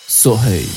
سهیل.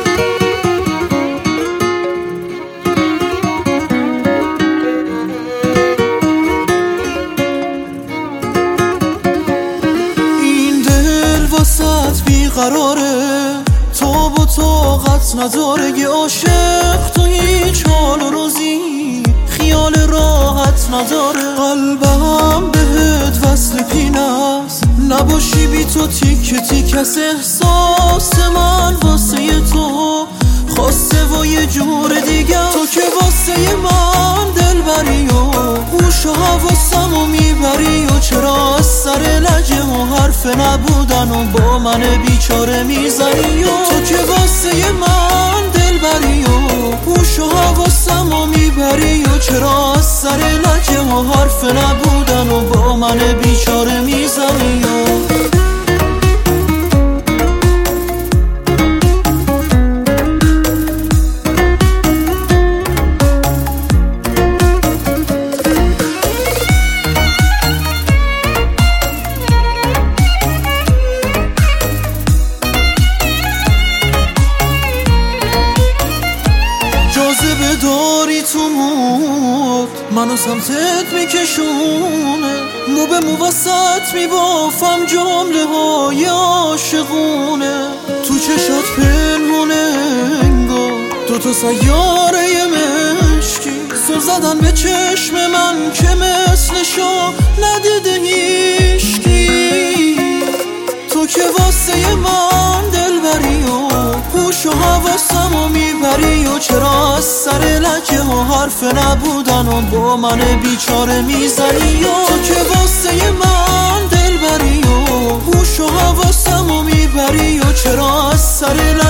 این دل واسط بیقراره، تاب و طاقت نداره. یه عاشق تو هیچ حال و روزی خیال راحت نداره. قلبم بهت وصل پینست، نباشی بی تو تیک تیک از احساس من واسه تو خواسته و یه جور دیگه. تو که واسه من دل بری و گوش و حواسمو میبری و چرا از سر لجه و حرف نبودن و با من بیچاره میزنی. تو که واسه من دل بری و گوش و حواسمو میبری و چرا از سر لجه و حرف نبودن و با من بیچاره میزنی. جاذبه داری تو مود منو سمتت میکشونه، مو به مو وسط میبافم جمله های عاشقونه. تو چشات پنهونه انگار دوتا سیاره مشکی، زل زدن به چشم من که مثلشو ندیده هیشکی. تو که واسه من دل بری و گوش و حواسمو میبری و چرا از سر لجه و حرف نبودن و با من بیچاره میزنی. تو که واسه من دل بری و گوش و حواسمو میبری و چرا از سر